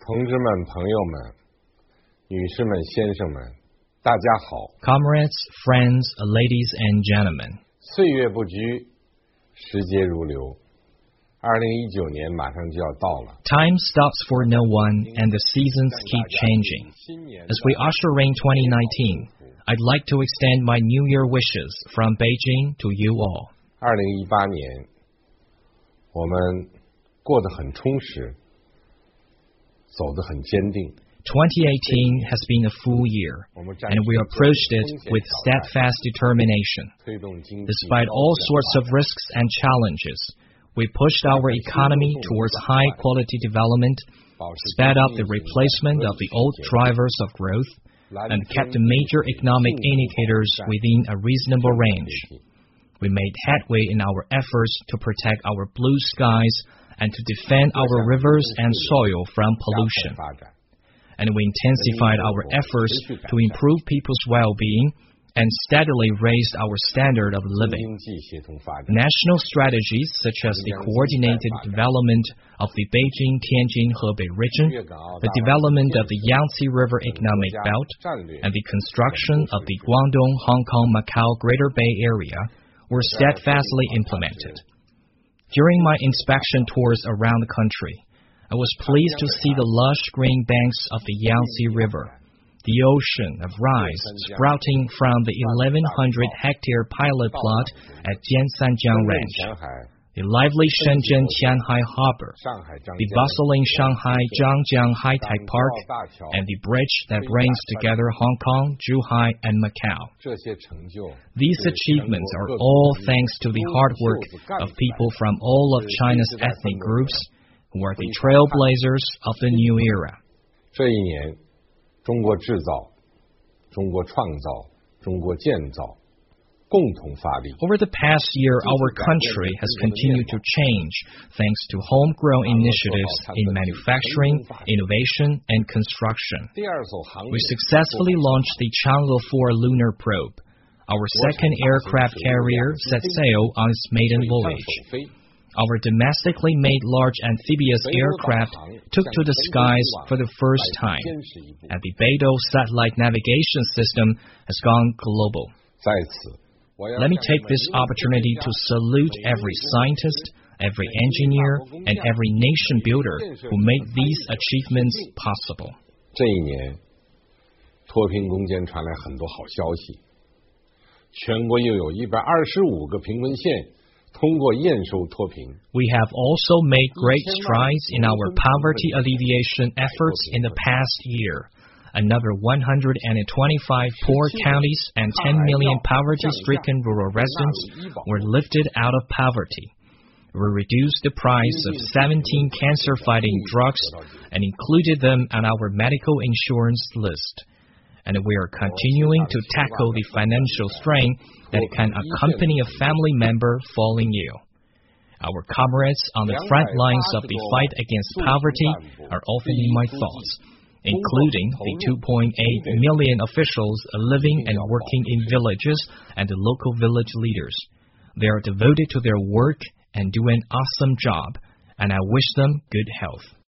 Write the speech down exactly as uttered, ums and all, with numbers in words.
同志们、朋友们、女士们、先生们，大家好。 Comrades, friends, ladies and gentlemen. 岁月不居，时节如流。二零一九年马上就要到了。 Time stops for no one, and the seasons keep changing. As we usher in twenty nineteen, I'd like to extend my New Year wishes from Beijing to you all. 二零一八年，我们过得很充实，走得很坚定。 twenty eighteen has been a full year, and we approached it with steadfast determination. Despite all sorts of risks and challenges, we pushed our economy towards high-quality development, sped up the replacement of the old drivers of growth, and kept the major economic indicators within a reasonable range. We made headway in our efforts to protect our blue skies and to defend our rivers and soil from pollution. And we intensified our efforts to improve people's well-being and steadily raised our standard of living. National strategies such as the coordinated development of the Beijing-Tianjin-Hebei region, the development of the Yangtze River Economic Belt, and the construction of the Guangdong-Hong Kong-Macau Greater Bay Area were steadfastly implemented. During my inspection tours around the country, I was pleased to see the lush green banks of the Yangtze River, the ocean of rice sprouting from the eleven hundred hectare pilot plot at Jiansanjiang Ranch, the lively Shenzhen Qianhai Harbor, the bustling Shanghai Zhangjiang High-Tech Park, and the bridge that brings together Hong Kong, Zhuhai, and Macau. These achievements are all thanks to the hard work of people from all of China's ethnic groups, who are the trailblazers of the new era. 这一年，中国制造、中国创造、中国建造共同发力。 Over the past year, our country has continued to change thanks to homegrown initiatives in manufacturing, innovation, and construction. We successfully launched the Chang'e four lunar probe. Our second aircraft carrier set sail on its maiden voyage. Our domestically made large amphibious aircraft took to the skies for the first time, and the Beidou satellite navigation system has gone global. Let me take this opportunity to salute every scientist, every engineer, and every nation builder who made these achievements possible. 这一年，脱贫攻坚传来很多好消息，全国又有一百二十五个贫困县 We have also made great strides in our poverty alleviation efforts in the past year. Another one hundred twenty-five poor counties and ten million poverty-stricken rural residents were lifted out of poverty. We reduced the price of seventeen cancer-fighting drugs and included them on our medical insurance list. And we are continuing to tackle the financial strain that can accompany a family member falling ill. Our comrades on the front lines of the fight against poverty are often in my thoughts, including the two point eight million officials living and working in villages and the local village leaders. They are devoted to their work and do an awesome job, and I wish them good health.